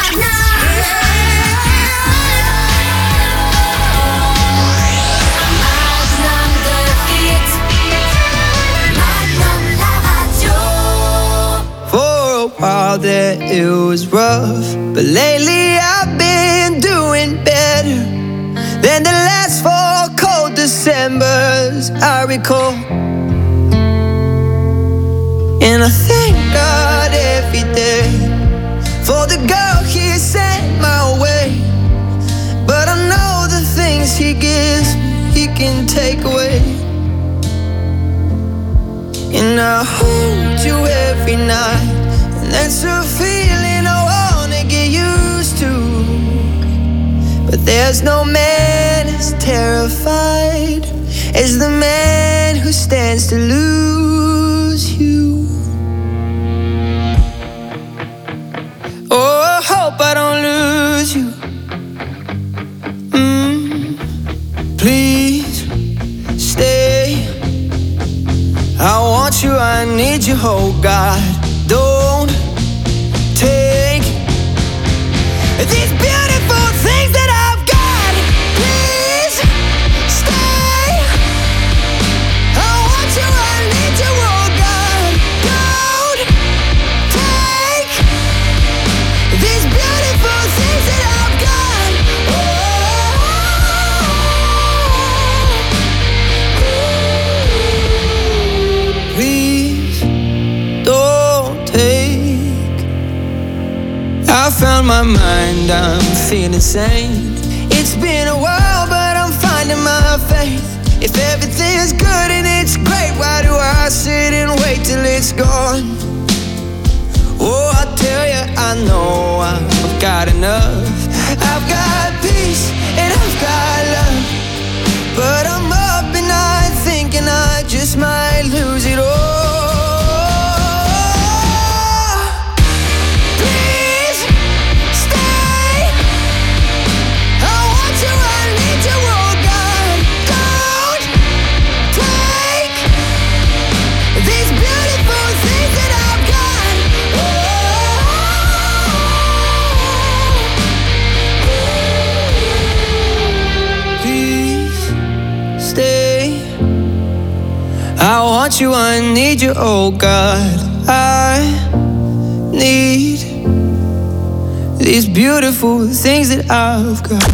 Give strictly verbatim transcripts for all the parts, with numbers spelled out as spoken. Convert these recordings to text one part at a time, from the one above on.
While there it was rough, but lately I've been doing better than the last four cold Decembers I recall. And I thank God every day for the girl He sent my way. But I know the things He gives me, He can take away. And I hold you every night, and that's a feeling I wanna get used to. But there's no man as terrified as the man who stands to lose you. Oh, I hope I don't lose you. Mm, please stay. I want you, I need you, oh God. Don't take these beautiful things that I've got. Please stay. I want you, I need you, oh God. Don't take these beautiful things that I've got. Oh, please don't take. I found my mind, I'm feeling sane. It's been a while, but I'm finding my faith. If everything's good and it's great, why do I sit and wait till it's gone? Oh, I tell you, I know I've got enough. I've got peace and I've got love, but I'm up at night thinking I just might lose it all. I want you, I need you, oh God. I need these beautiful things that I've got.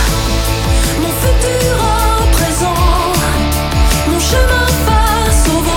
Mon futur à présent, mon chemin face au vent.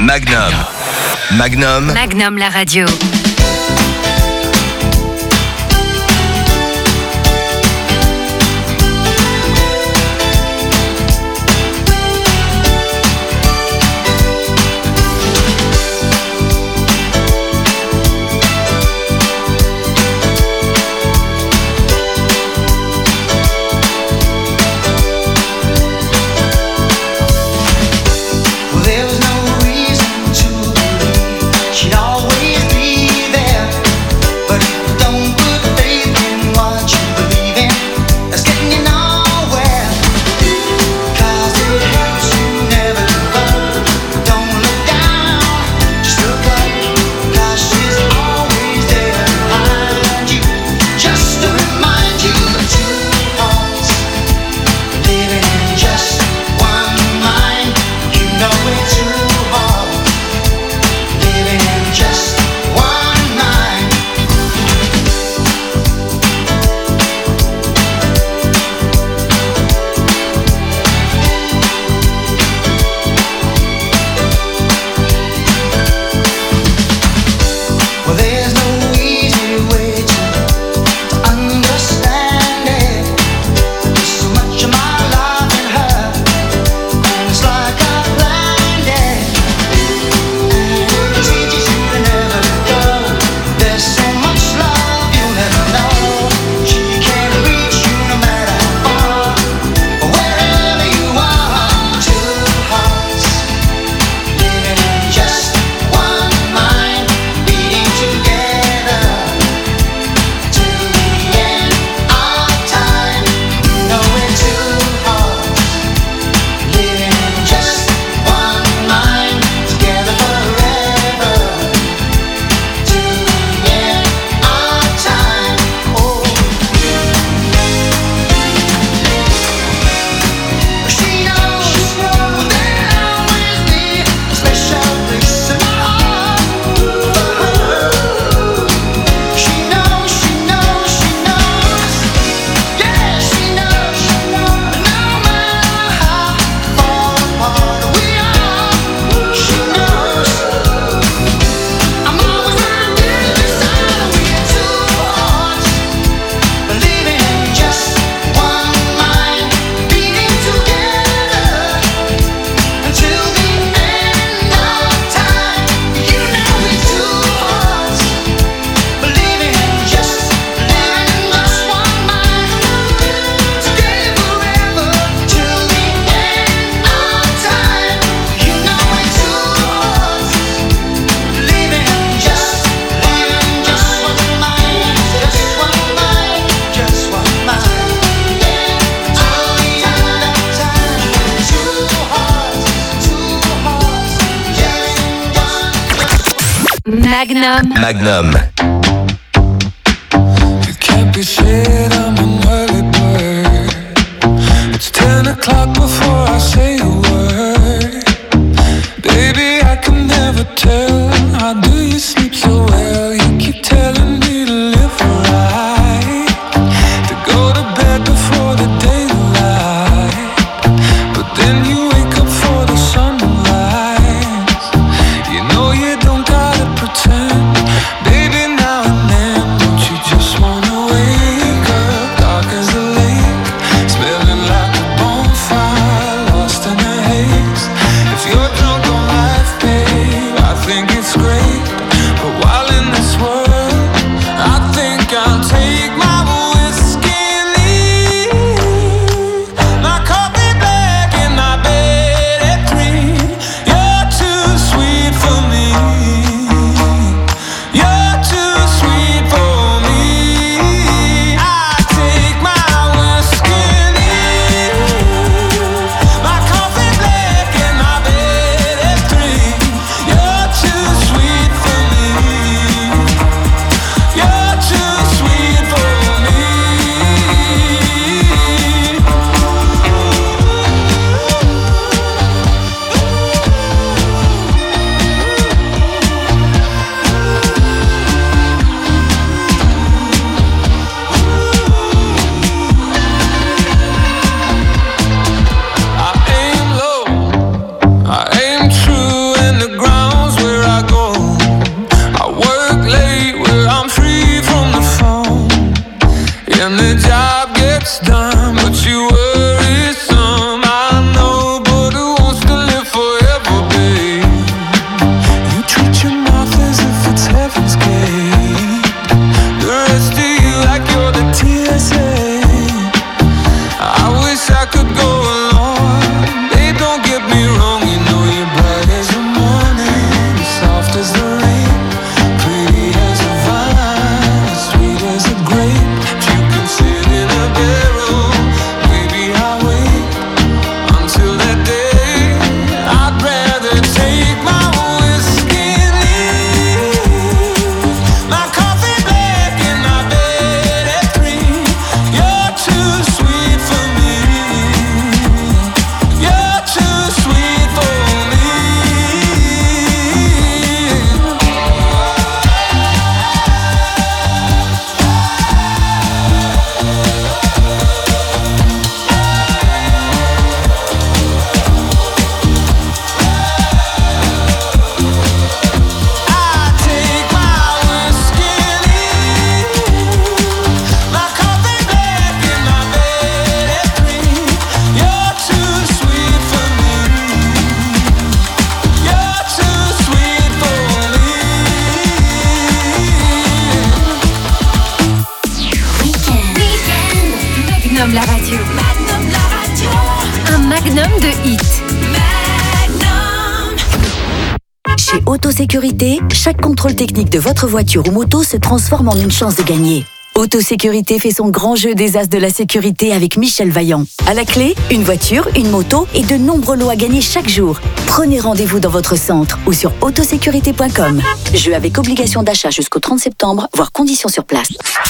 Magnum. Magnum. Magnum la radio. She'd always be there. Magnum. Magnum. You can't be shit, I'm an early bird. It's ten o'clock before I say a word. Baby, I can never tell. How do you sleep so well? You keep telling me to live right, to go to bed before the daylight. But then you wake up for the sunrise. You know you don't gotta pretend. Baby, now and then, don't you just wanna wake up dark as a lake, smelling like a bonfire, lost in a haze. If you're drunk on life, babe, I think it's great. But while in this world, I think I'll take my whiskey and leave my coffee black in my bed. Autosécurité, chaque contrôle technique de votre voiture ou moto se transforme en une chance de gagner. Autosécurité fait son grand jeu des as de la sécurité avec Michel Vaillant. À la clé, une voiture, une moto et de nombreux lots à gagner chaque jour. Prenez rendez-vous dans votre centre ou sur autosécurité point com. Jeu avec obligation d'achat jusqu'au trente septembre, voire conditions sur place.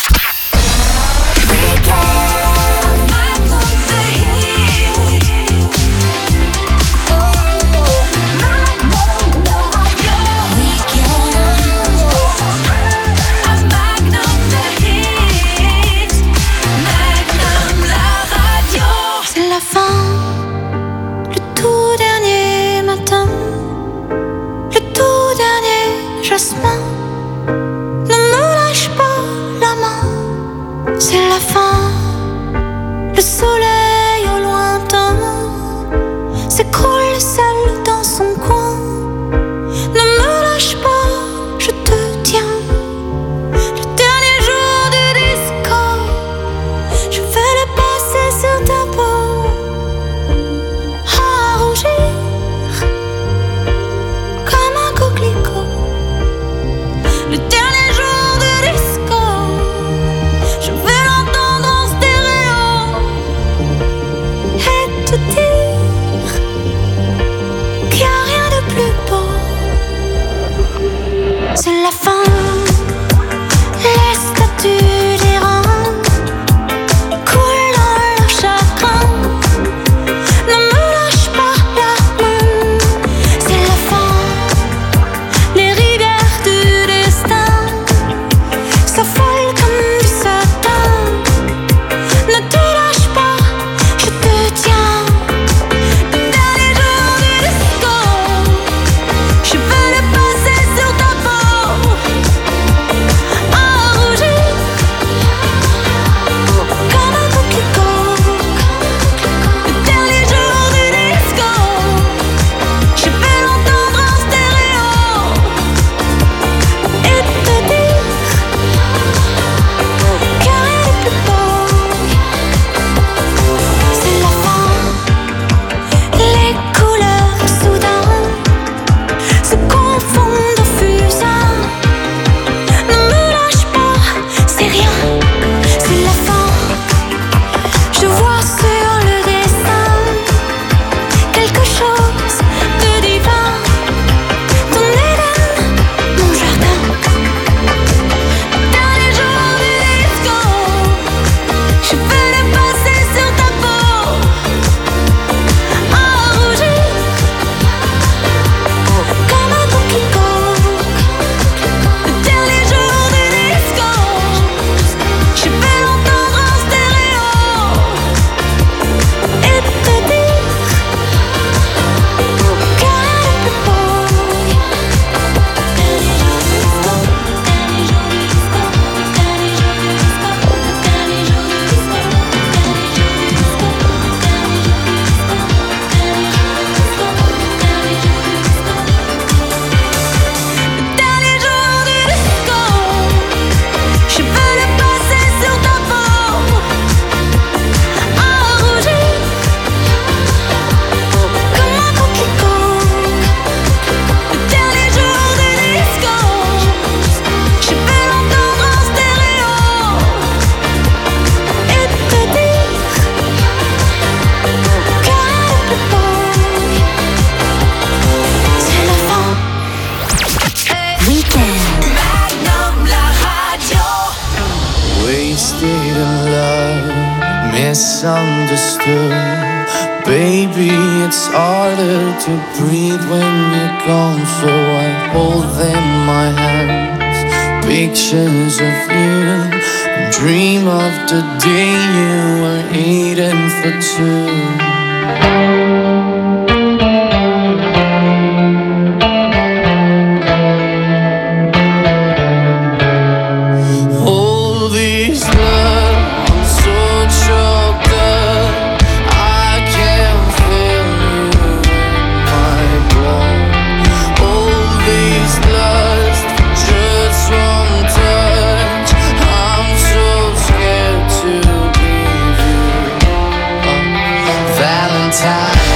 Jasmin, ne me lâche pas la main, c'est la fin. Le soleil au lointain s'écroule seul dans son coin. Ne me lâche pas, je te tiens. Le dernier jour du disco, je vais le passer sur ta peau, à rougir comme un coquelicot. Le dernier jour de disco, je vais l'entendre en stéréo et te dire qu'il n'y a rien de plus beau. C'est la fin, les statues des reins coulent dans leur chagrin. Ne me lâche pas la main, c'est la fin. Les rivières du destin s'affolent comme du satin. Ne te lâche pas, je te tiens. Le dernier jour du disco, je veux le passer sur ta peau, à rougir comme un coquelicot. Le dernier jour du disco, je vais l'entendre en stéréo et te dire qu'il n'y a rien de plus beau. C'est la fin, les couleurs soudain se confondent au fusain. Ne me lâche pas, c'est rien, c'est la fin. Je vois sur le dessin quelque chose de divin. Ton Éden, mon jardin. Dernier jour du disco, je vais le passer sur ta peau, à rougir comme un coquelicot. Le dernier jour du disco, je vais l'entendre en stéréo et te dire qu'il n'y a rien de plus beau. Le dernier jour du disco, je veux le passer sur ta peau, à rougir comme un coquelicot. Le dernier jour du disco, je vais l'entendre en stéréo et te dire qu'il n'y a rien de plus beau. C'est la fin. Magnum, la radio. Wasted in love, misunderstood. Baby, it's harder to breathe when you're gone. So I hold them in my hands, pictures of you, and dream of the day you were eating for two. All these love, I'm so choked up, I can't feel you in my blood. All these lust, just one touch, I'm so scared to give you up. Valentine.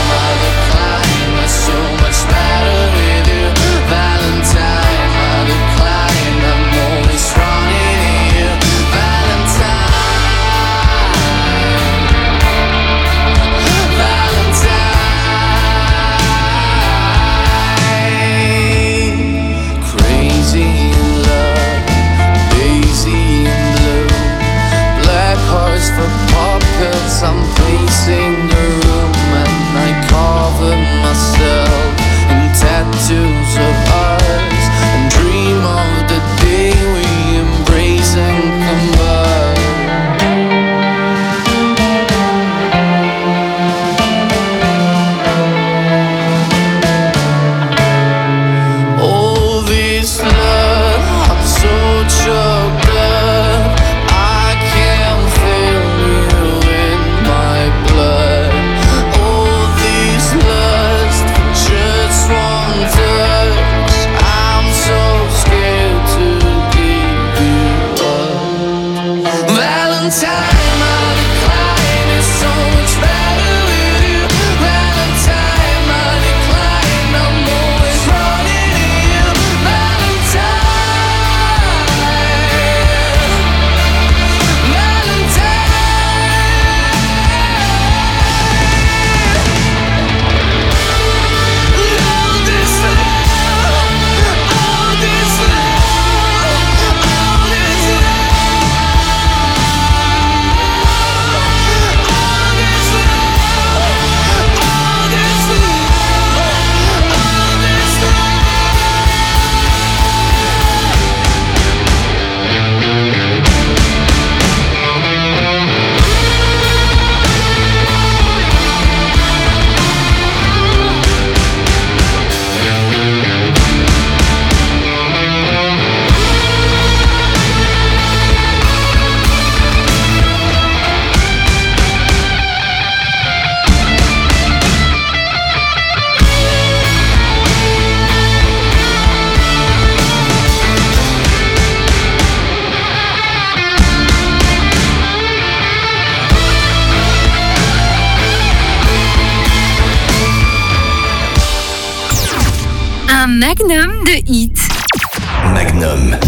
Un magnum de hits. Magnum.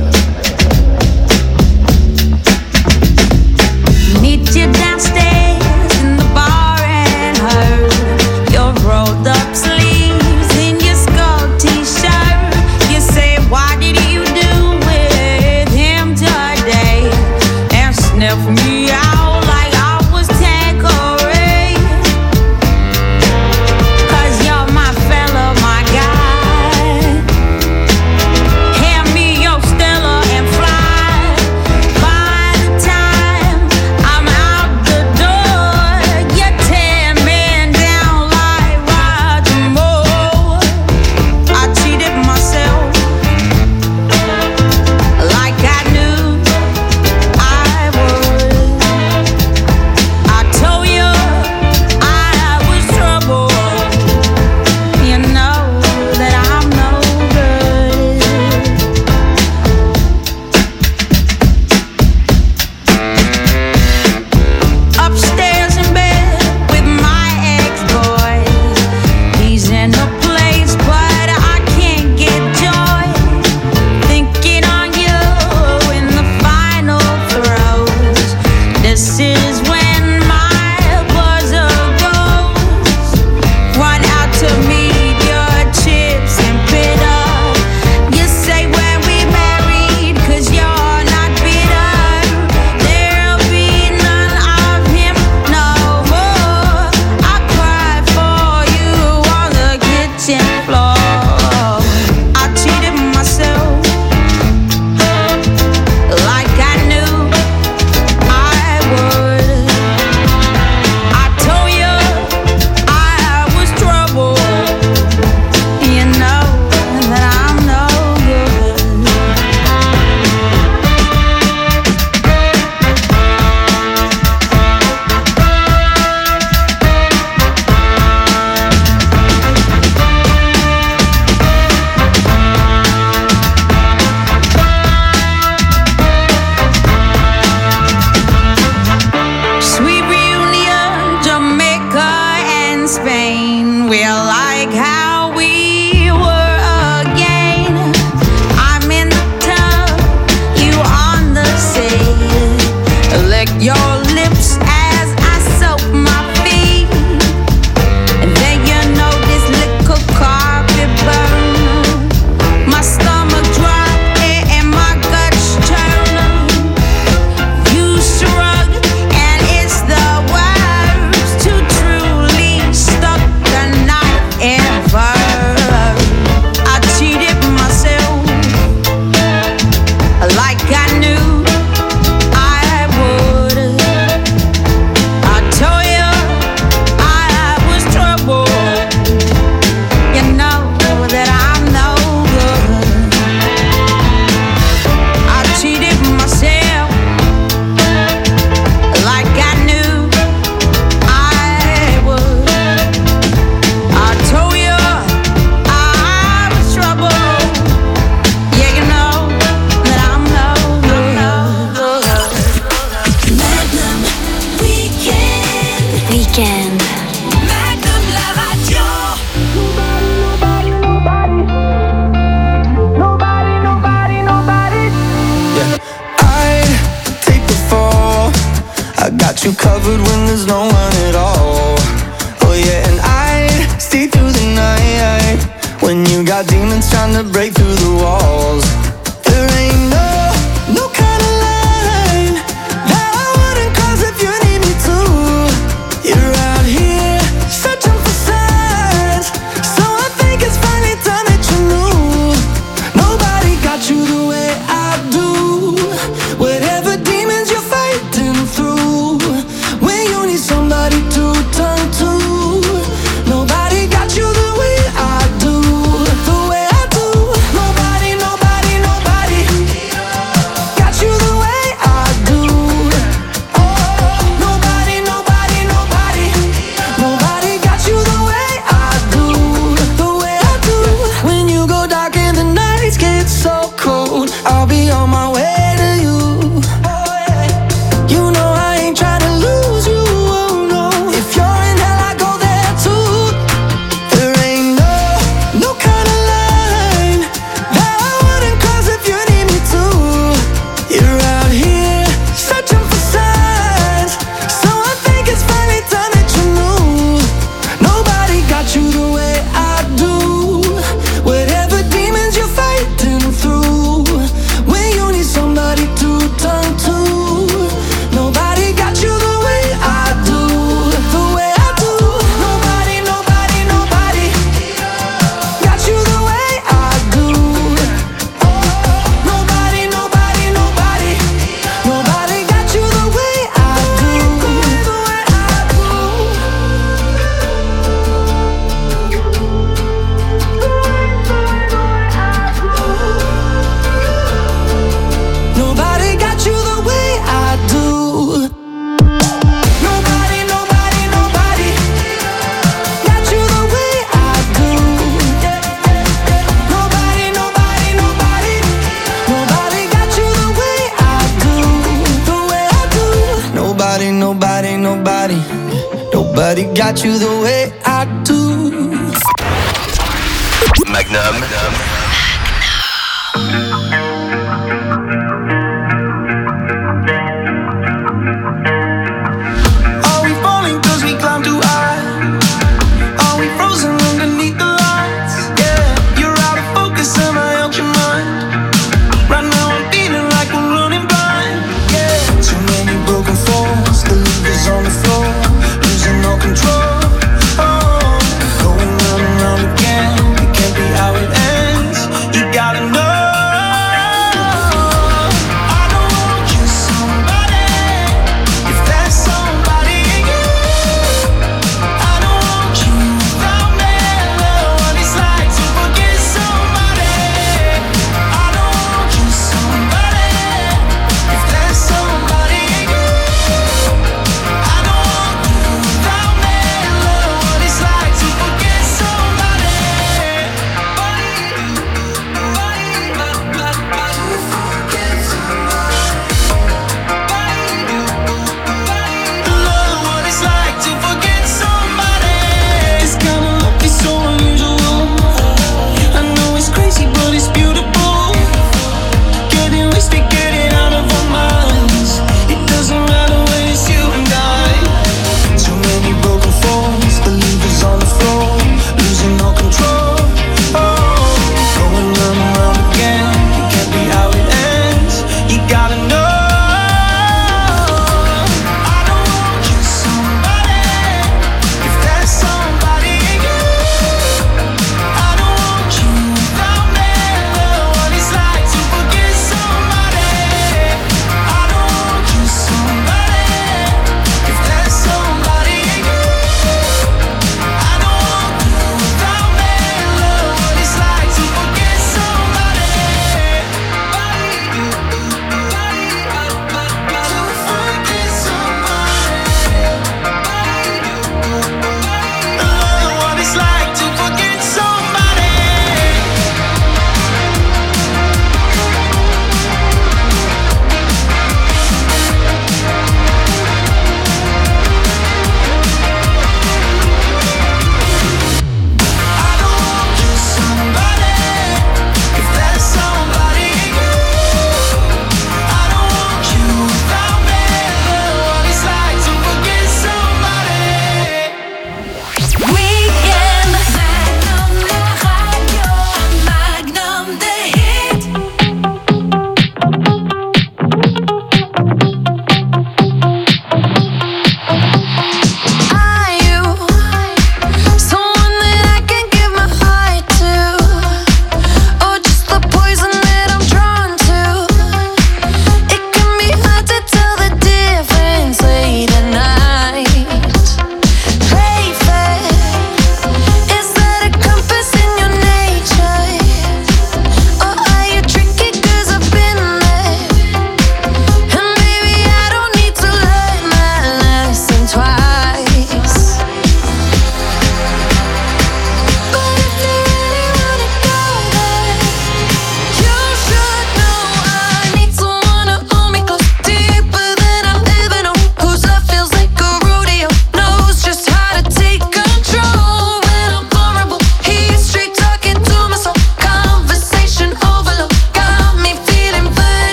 Meet you downstairs in the bar and heard your rolled up sleeves in your skull t-shirt. You say, what did you do with him today? And sniff me out like I was Tanqueray. 'Cause you're my fella, my guy. Hand me your Stella and fly. By the time I'm out the door, you're ten men down like Roger Moore. I cheated myself like I knew I would. I told you I was trouble. You know that I'm no good. Upstairs in bed with my ex-boy. He's in a place, but I can't get joy. Thinking on you in the final throes. This is when my buzzer goes. Run out to meet your chips and bitter. You say when we married, 'cause you're not bitter. There'll be none of him no more. I cried for you on the kitchen floor. I cheated myself like I knew I would. I told you I was trouble. You know that I'm no good. Sweet reunion, Jamaica and Spain. We're like how we were again. I'm in the tub, you on the sea. Lick your lips as I soak my feet. And then you know this little carpet burn. My stomach drop and my guts churn. You shrug, and it's the words to truly stuck the knife ever. I cheated myself like I knew I would. I told you I was trouble. You know that I'm no good. I cheated myself like I knew I would. I told you I was trouble. Yeah, you know that I'm no good. Magnum Weekend. Weekend. Magnum la radio. I'd take the fall. I got you covered when there's no one at all. Oh yeah, and I'd stay through the night when you got demons trying to break through the walls. There ain't no, no kind of line that I wouldn't cross if you need me to. You're out here searching for signs, so I think it's finally time that you knew. Nobody got you the way I do. Whatever demons you're fighting through, when you need somebody to turn to, nobody got you the way I do. The way I do. No, got you the way I do. Magnum. Are we falling cause we climb too high? Are we frozen underneath the lights? Yeah, you're out of focus, am I out your mind? Right now I'm feeling like we're running blind. Yeah, too many broken falls, the levers on the floor, losing all control. Oh, going round and round again, it can't be how it ends. You gotta know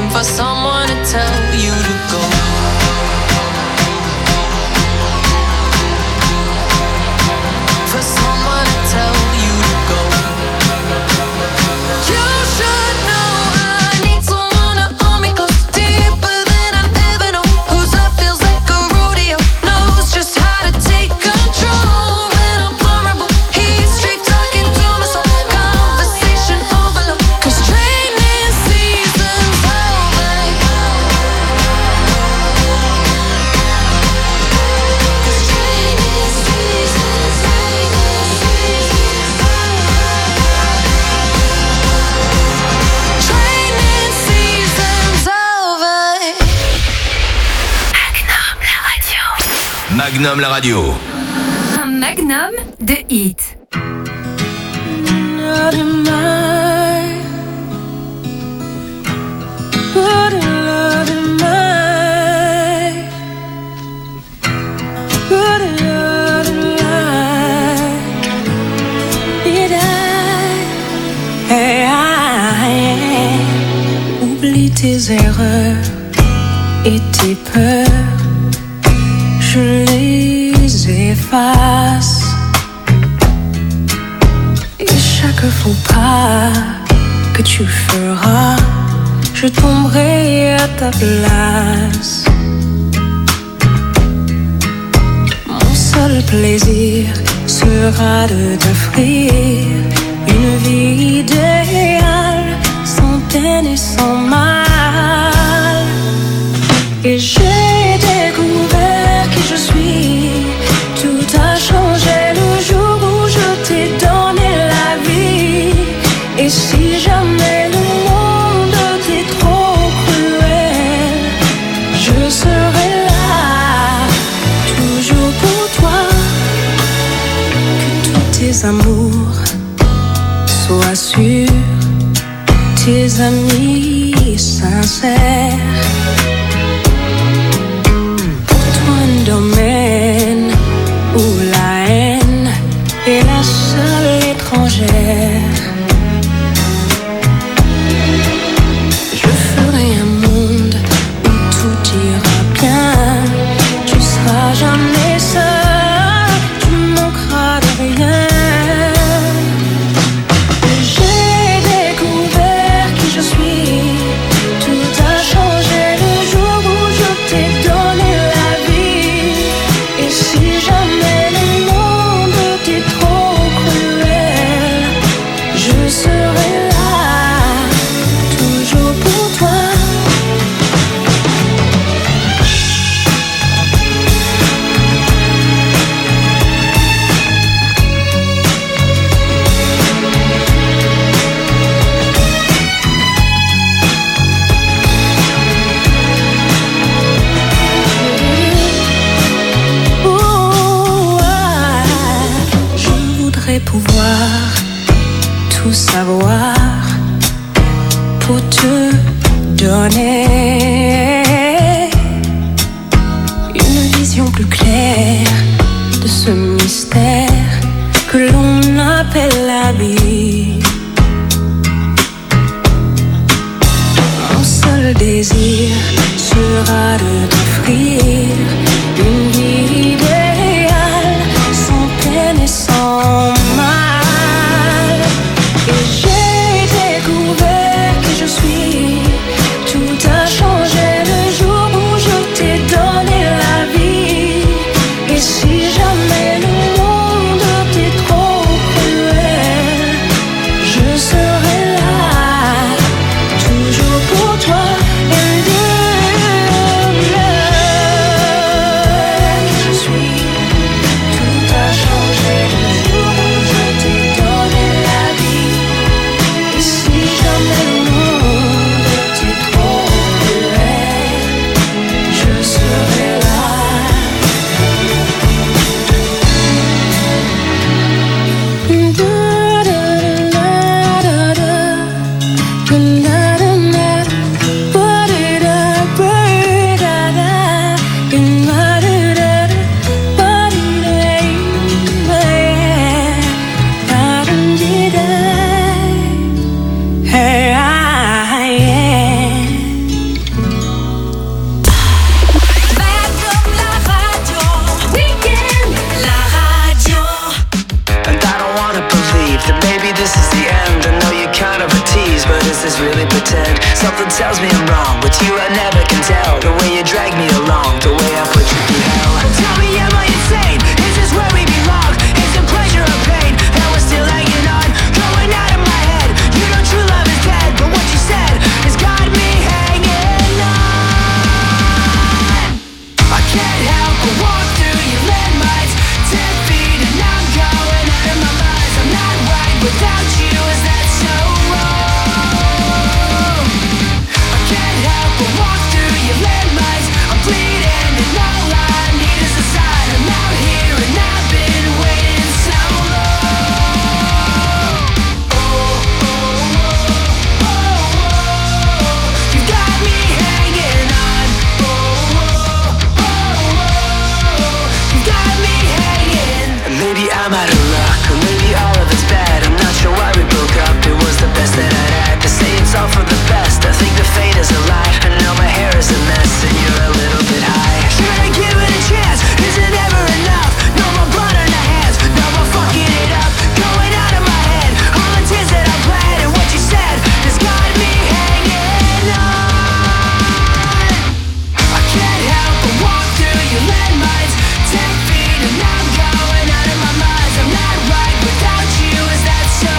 looking for someone to tell you to go. For someone to tell you to go. You should know I need someone to hold me close, deeper than I've ever known. Whose love feels like a rodeo, knows just how to take control when I'm vulnerable. He's straight talking to my soul, conversation overload. Cause training season's over. Cause training season's over. Training season's over. Magnum la radio. Un magnum de hits. Not in mine. Put a lot in mine. Put a lot in mine. Did I? Hey, I oublie tes erreurs et tes peurs. Je les efface. Et chaque faux pas que tu feras, je tomberai à ta place. Mon seul plaisir sera de t'offrir une vie idéale, sans peine et sans mal. Et j'ai découvert qui je suis. Tout a changé le jour où je t'ai donné la vie. Et si jamais le monde t'est trop cruel, je serai là, toujours pour toi. Que tous tes amours soient sûrs, tes amis sincères. Domaine où la haine est la seule étrangère. Je ferai un monde où tout ira bien. Tu seras jamais seul, tu manqueras de rien. J'ai découvert qui je suis. Tout a changé le jour où je t'ai donné la vie. Et si jamais le monde t'est trop cruel, je serai là, toujours pour toi. Ouh, ah, je voudrais pouvoir tout savoir pour te donner une vision plus claire de ce mystère que l'on appelle la vie. Mon seul désir sera de t'offrir une vie idéale, sans peine et sans mal. Et j'ai découvert qui je suis. Tout a changé le jour où je t'ai donné la vie. Et si jamais le monde t'est trop cruel, je serai là, toujours pour toi. And Something tells me I'm wrong. With you I never can tell. The way you drag me along, the way I put you through hell. Tell me, am I insane? Is this where we belong? Is it pleasure or pain? And we're still hanging on, going out of my head. You know true love is dead, but what you said has got me hanging on. I can't help but walk through your landmines. Ten feet and I'm going out of my mind. I'm not right without you, is that so wrong? I can't help but walk through your landmines. I'm bleeding and all I need is a sign. I'm out here and I've been waiting so long. Oh, oh, oh, oh, oh. You got me hanging on. Oh, oh, oh, oh. You got me hanging. Maybe I'm out of luck, or maybe all of it's bad. I'm not sure why we broke up. It was the best that I'd had. They say it's all for the best. I think the fate is a lie. I know my hair is a mess and you're a little bit high. Should I give it a chance? Is it ever enough? No more blood on the hands. No more fucking it up. Going out of my head. All the tears that I bled and what you said has got me hanging on. I can't help but walk through your landmines. Ten feet and I'm going out of my mind. I'm not right without you, is that so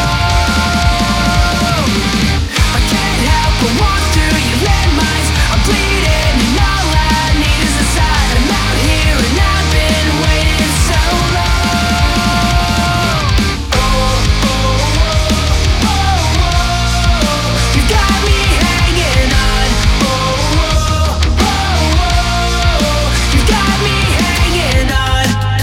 wrong? I can't help but walk through your landmines. I'm bleeding and all I need is a sign. I'm out here and I've been waiting so long. Oh, oh, oh, oh, oh. You got me hanging on. Oh, oh, oh, oh. You got me hanging on.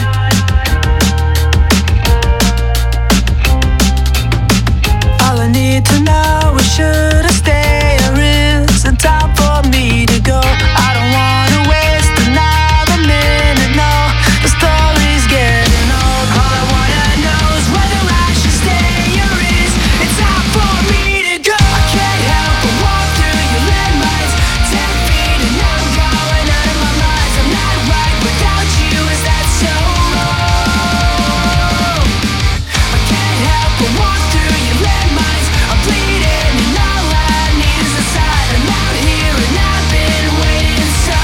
All I need to know is should I stay or is it time for me to go? I don't wanna waste another minute, no. The story's getting old. All I wanna know is whether I should stay or is it time for me to go? I can't help but walk through your landmines. Ten feet and I'm going out of my mind. I'm not right without you, is that so wrong? I can't help but walk through your landmines. I'm bleeding and all I need is a sign. I'm out here and I've been waiting so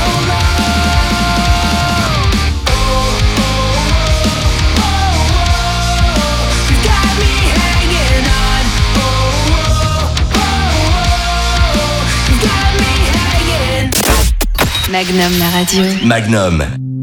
long. Oh, oh, oh, oh, oh. You got me hanging on. Oh, oh, oh, oh. You got me hanging. Magnum, la radio. Magnum.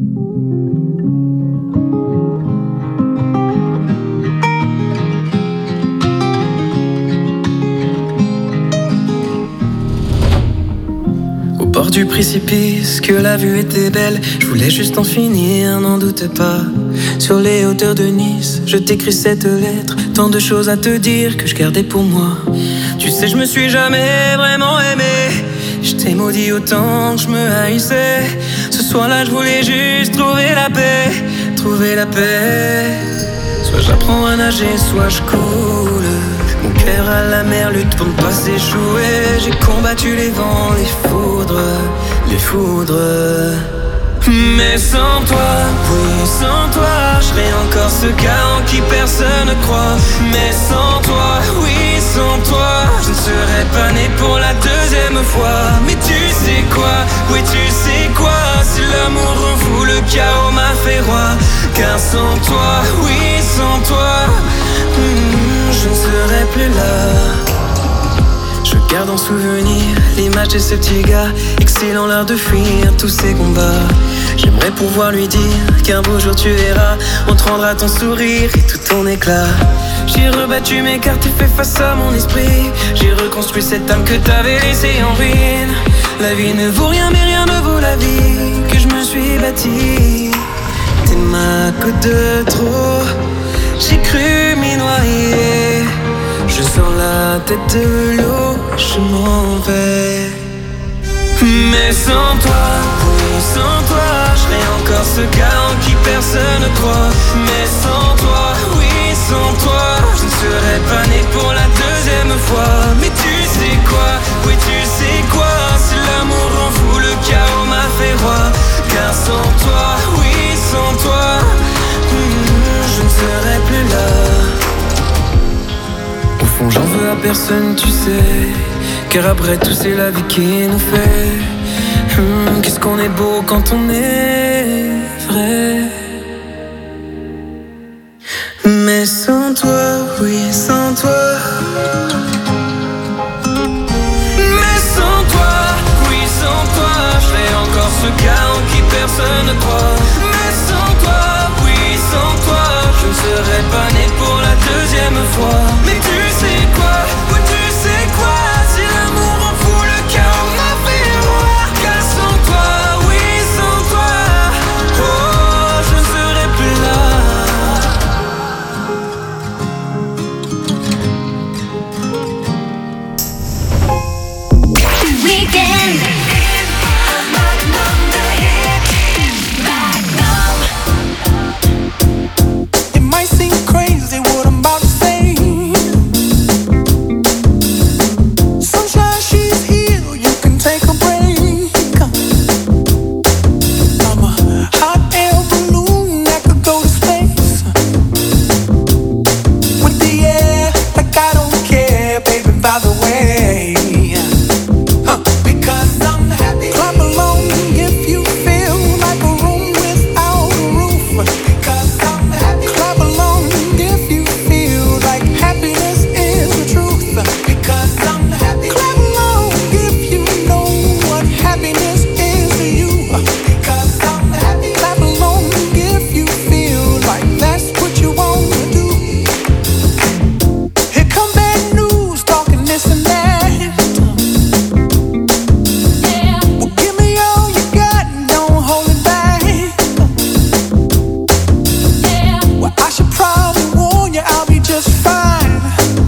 Au bord du précipice, que la vue était belle. Je voulais juste en finir, n'en doute pas. Sur les hauteurs de Nice, je t'écris cette lettre. Tant de choses à te dire que je gardais pour moi. Tu sais, je me suis jamais vraiment aimé. Je t'ai maudit autant que je me haïssais. Ce soir-là, je voulais juste trouver la paix. Trouver la paix. Soit j'apprends à nager, soit je coule. Mon cœur à la mer lutte pour ne pas s'échouer. J'ai combattu les vents, les foudres, les foudres. Mais sans toi, oui, sans toi, je serais encore ce gars en qui personne ne croit. Mais sans toi, oui, sans toi, je ne serais pas né pour la deuxième fois. Mais tu sais quoi, oui, tu sais quoi, si l'amour en fou, le chaos m'a fait roi. Car sans toi, oui, sans toi, hmm, je ne serais plus là. Je garde en souvenir l'image de ce petit gars, excelant l'art de fuir tous ces combats. J'aimerais pouvoir lui dire qu'un beau jour tu verras, on te rendra ton sourire et tout ton éclat. J'ai rebattu mes cartes et fait face à mon esprit. J'ai reconstruit cette âme que t'avais laissée en ruine. La vie ne vaut rien mais rien ne vaut la vie que je me suis bâtie. T'es ma goutte de trop, j'ai cru m'y noyer. Je sors la tête de l'eau, je m'en vais. Mais sans toi, oui, sans toi, je serais encore ce gars en qui personne ne croit. Mais sans toi, oui, sans toi, je ne serais pas né pour la deuxième fois. Mais tu sais quoi, oui, tu sais quoi, si l'amour en fou, le chaos m'a fait roi. Car sans toi, oui, sans toi, hmm, je ne serais plus là. Au fond, j'en veux à personne, tu sais. car après tout c'est la vie qui nous fait. Hum, qu'est-ce qu'on est beau quand on est vrai. Mais sans toi, oui sans toi. Mais sans toi, oui sans toi, je serais encore ce gars en qui personne ne croit. Mais sans toi, oui sans toi, je ne serais pas né pour la deuxième fois. Mais tu sais quoi, oui tu sais quoi, si l'amour en fout le cœur, on a fait roi. Car sans toi, oui sans toi, oh je ne serais plus là. Weekend. It might seem crazy what I'm about to say. Sunshine, she's here, you can take a break. I'm a hot air balloon that could go to space. With the air, like I don't care, baby, by the way. Huh. Because I'm happy. Clap along if you feel like a room without a roof. Because I'm happy. Clap along if you feel like happiness is the truth. Because I'm happy. Clap along if you know what happiness is to you. Because I'm happy. Clap along if you feel like that's what you want to do. Here come bad news, talking this and that. Well, give me all you got and don't hold it back. Well, I should probably warn you, I'll be just fine.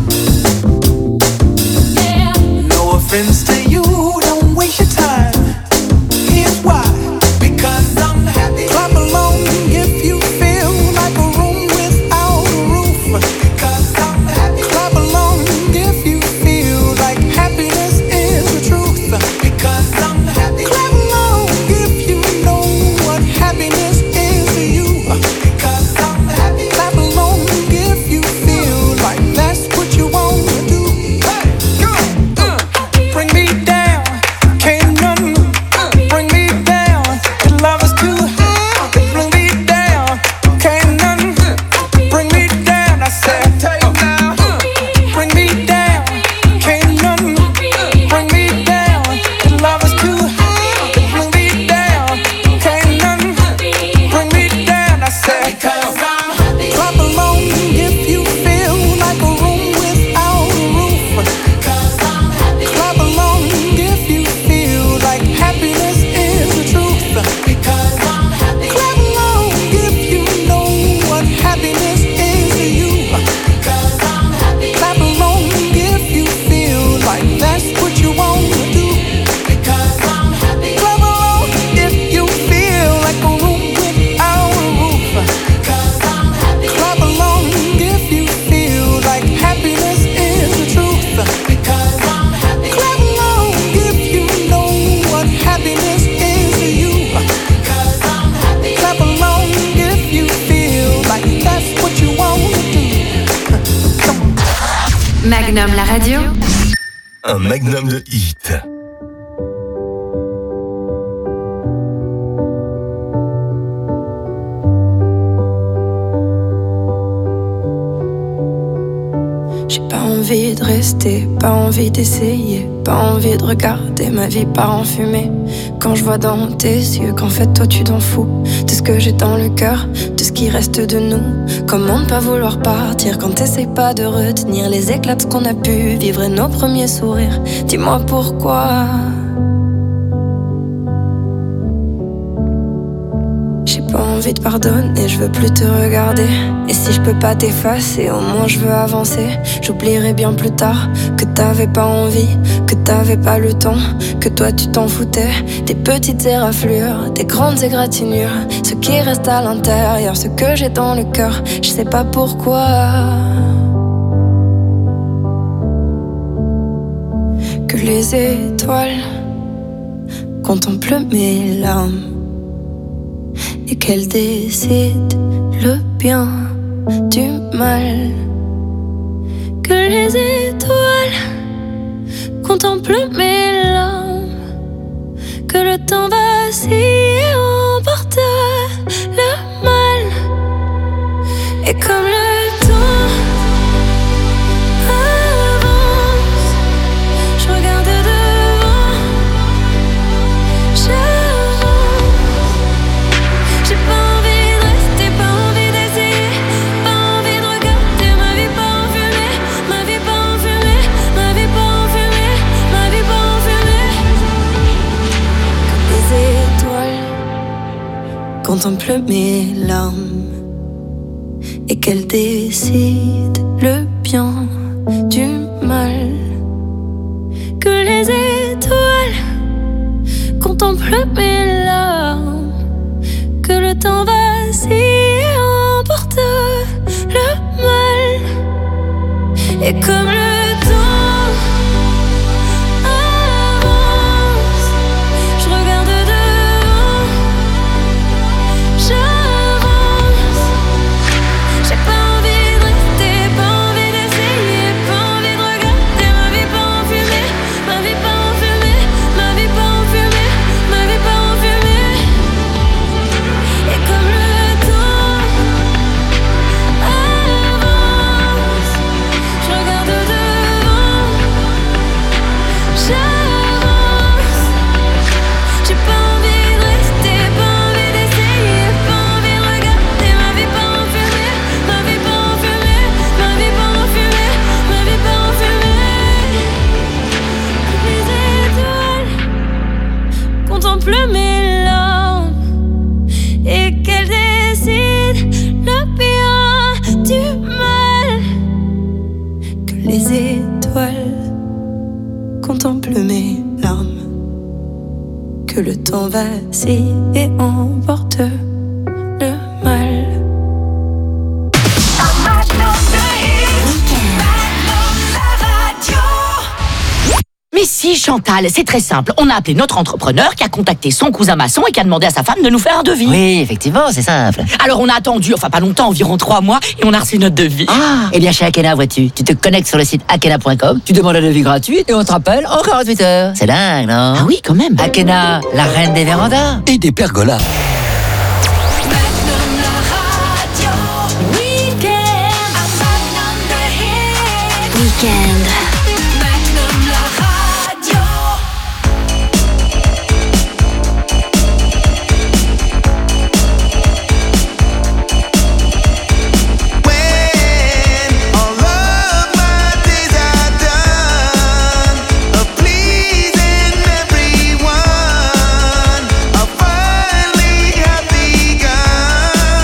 No offense to you, don't waste your time. Here's why. Because I'm happy. Clap along if you feel like a room without a roof. Because I'm happy. Clap along if you feel like happiness is the truth. Because I'm happy. Clap along if you know what happiness is to you. Because I'm happy. Clap along if you feel like that's what you want to do. Hey, go, uh, bring me down, can't none bring me down. Your love is too high. Bring me down, can't none bring me down. I said, tell you now, bring me down, can't none bring me down. Your love is too high. Bring me down, can't none bring me down. I said, because I'm happy. Clap along if you feel like a room without a roof. Because I'm happy. Clap along if you feel like happiness is the truth. Because I'm happy. Clap along if you know what happiness is to you. Because I'm happy. Clap along if you feel like that's what you want to do. Because I'm happy. Clap along if you feel like a room without a roof. Because I'm happy. Clap along if you feel like happiness is the truth. Because I'm happy. Clap along if you know what happiness is to you. Because I'm happy. Clap along if you feel like that's what you want to do. Magnum la radio. Un magnum de hits. J'ai pas envie de rester, pas envie d'essayer, pas envie de regarder ma vie part en fumée. Quand je vois dans tes yeux qu'en fait toi tu t'en fous de ce que j'ai dans le cœur, de ce qui reste de nous. Comment ne pas vouloir partir quand t'essayes pas de retenir les éclats de ce qu'on a pu vivre et nos premiers sourires. Dis-moi pourquoi. J'ai pas envie de pardonner, je veux plus te regarder. Et si je peux pas t'effacer, au moins je veux avancer. J'oublierai bien plus tard que t'avais pas envie, que t'avais pas le temps, que toi tu t'en foutais. Des petites éraflures, des grandes égratignures, ce qui reste à l'intérieur, ce que j'ai dans le cœur, je sais pas pourquoi. Que les étoiles contemplent mes larmes et qu'elle décide le bien du mal. Que les étoiles contemple mes larmes, que le temps vacille et emporte le mal. Et comme le temps avance, je regarde devant, j'avance. J'ai pas envie de rester, pas envie d'essayer, pas envie de regarder ma vie pas en fumée, ma vie pas en fumée, ma vie pas en fumée, ma vie pas en fumée. Comme les étoiles contemplent mes larmes et qu'elles décident le bien du mal. Que les étoiles contemplent mes larmes, que le temps vacille et emporte le mal. Et comme le temps avance, je regarde devant, j'avance. J'ai pas envie de rester, pas envie d'essayer, pas envie de regarder ma vie pas en fumée, ma vie pas en fumée, ma vie pas en fumée, ma vie pas en fumée. Et comme le temps avance, je regarde devant, j'avance. J'ai pas envie de rester, pas envie d'essayer, pas envie de regarder ma vie pas en fumée, ma vie pas en fumée, ma vie pas en fumée, ma vie pas en fumée. Les étoiles contemplent mes larmes et qu'elles décident le bien du mal. Que les étoiles contemplent mes larmes, que le temps vacille et emporte le mal. Mais si, Chantal, c'est très simple. On a appelé notre entrepreneur qui a contacté son cousin maçon et qui a demandé à sa femme de nous faire un devis. Oui, effectivement, c'est simple. Alors on a attendu, enfin pas longtemps, environ trois mois, et on a reçu notre devis. Ah, eh bien chez Akena, vois-tu, tu te connectes sur le site akena point com, tu demandes un devis gratuit et on te rappelle en quarante-huit heures. C'est dingue, non? Ah oui, quand même. Akena, la reine des vérandas. Et des pergolas. Weekend.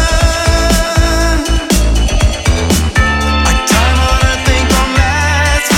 Our time on earth ain't gonna last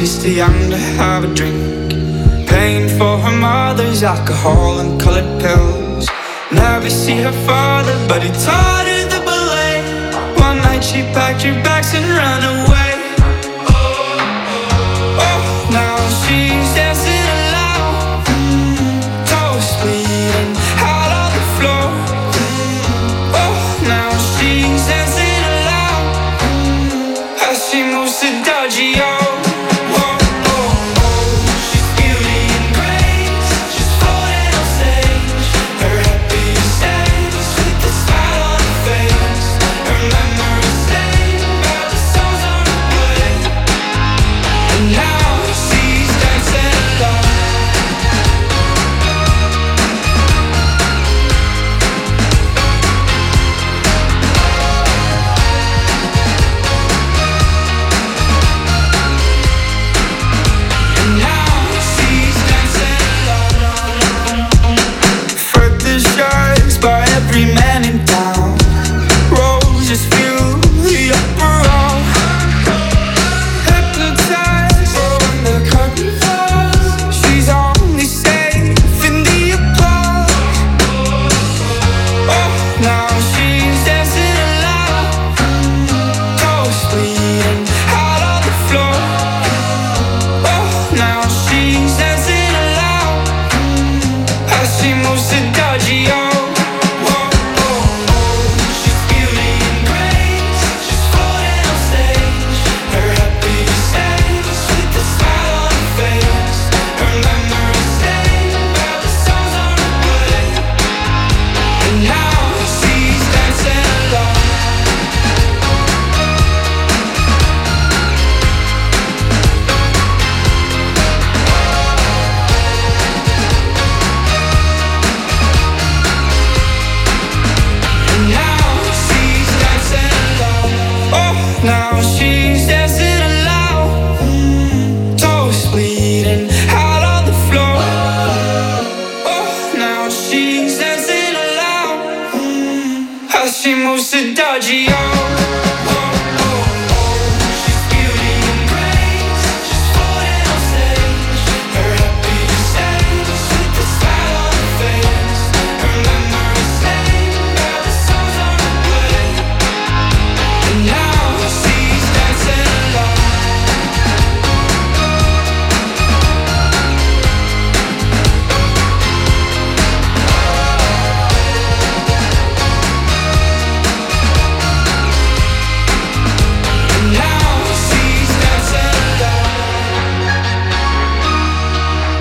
she's too young to have a drink. Paying for her mother's alcohol and colored pills. Never see her father, but he taught her the ballet. One night she packed her bags and ran away. Oh, now she's dancing alone, toes bleeding out on the floor. Oh, now she's dancing alone as she moves to Dodgy-O. She moves to Dodgy-O.